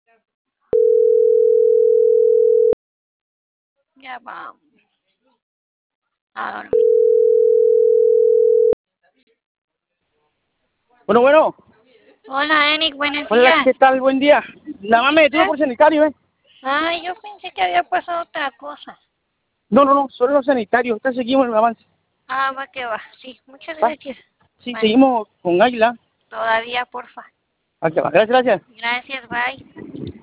Ya vamos a dormir. Bueno. Hola, Enic, buenos Hola, días. ¿qué tal? Buen día. La mamá me detuvo por sanitario, ¿eh? Ay, yo pensé que había pasado otra cosa. No, solo los sanitarios. Ahorita seguimos en el avance. Ah, va que va. Sí, muchas ¿Va? gracias. Sí, Bueno, seguimos con Águila. todavía, porfa. ¿A qué va? Gracias. Gracias, bye.